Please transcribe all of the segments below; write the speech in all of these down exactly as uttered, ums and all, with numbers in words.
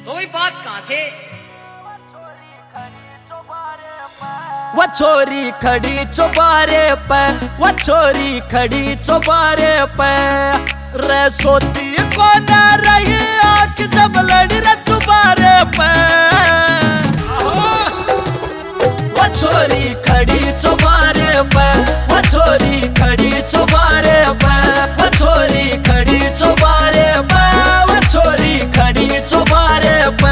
तो वही बात कहाँ से? वो छोरी खड़ी चौबारे पे, वो छोरी खड़ी चौबारे पे, रे सोती को न रही आँख जब लड़ी रे चौबारे पे। वो छोरी खड़ी चौबारे पे, वो छोरी खड़ी चौबारे पे, वो छोरी खड़ी चौबारे पे, वो छोरी खड़ी चौबारे पे।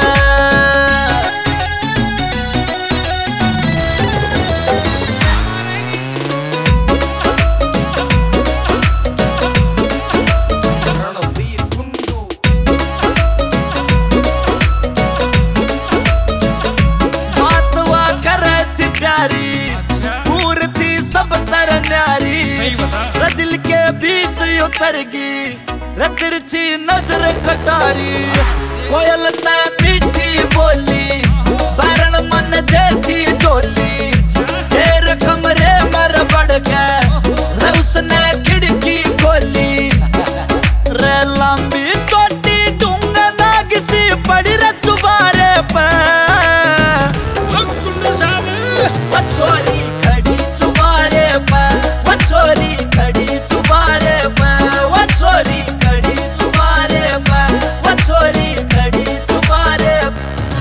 दिल के बीच उतरगी रे तिरछी नजर कटारी, कोयल ते मीठी बोली बैरन मन जैसी जोली, तेरे कमरे मर बढ़ गए रे उसने खिड़की खोली, रे लंबी चोटी डूंगा नाग सी पड़ी रे चुबारे पे। छोरी खड़ी चुबारे पे, वो छोरी खड़ी चुबारे पे, वो छोरी खड़ी चुबारे पे, वो छोरी खड़ी चुबारे पे।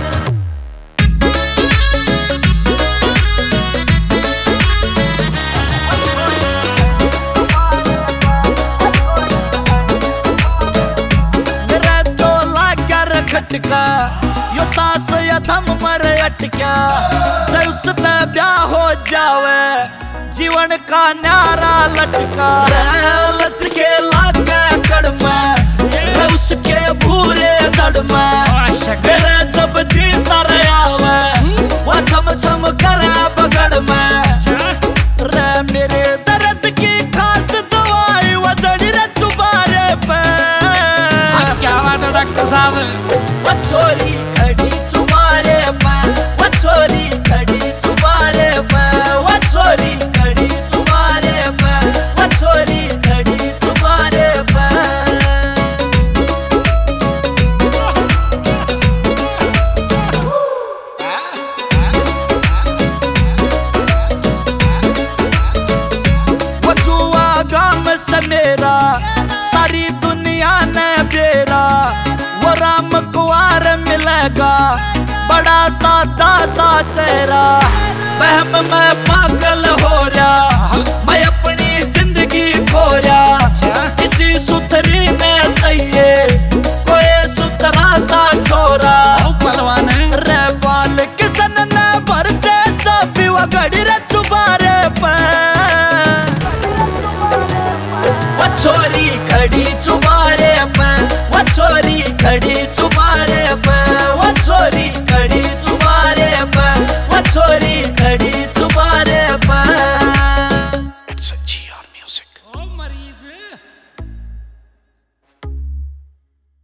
मेरा तो लागा रे खटका यो सांस या थम मर अटका, जब उससे ब्याह हो जावे जीवन का न्यारा लटका, लच के लागे कड़ में रे उसके भूरे दड़ में, मेरे जब जी सर आवे वो छम छम करे बगड़ में, रे मेरे दर्द की खास दवाई वो जड़ी रे चुबारे पे। क्या बात है डॉक्टर साहब? वो छोरी खड़ी चुबारे पे, वो छोरी खड़ी चुबारे पे, वो छोरी खड़ी चुबारे पे, वो छोरी खड़ी चुबारे पे। वो जुआ गाम से मेरा सारी दुनिया ने बेरा, वो राम कुआर मिलेगा बड़ा सादा सा चेहरा, वहम में पागल हो रहा मैं अपनी जिंदगी खो रहा, किसी सुथरी में चाहिए कोई सुथरा सा छोरा, पहलवान रे बाल किसन ने भरते चाबी वो घड़ी रे चुबारे पे। वो छोरी खड़ी चुबारे पे, वो छोरी खड़ी चुबारे पे, वो छोरी खड़ी चुबारे पे, वो छोरी खड़ी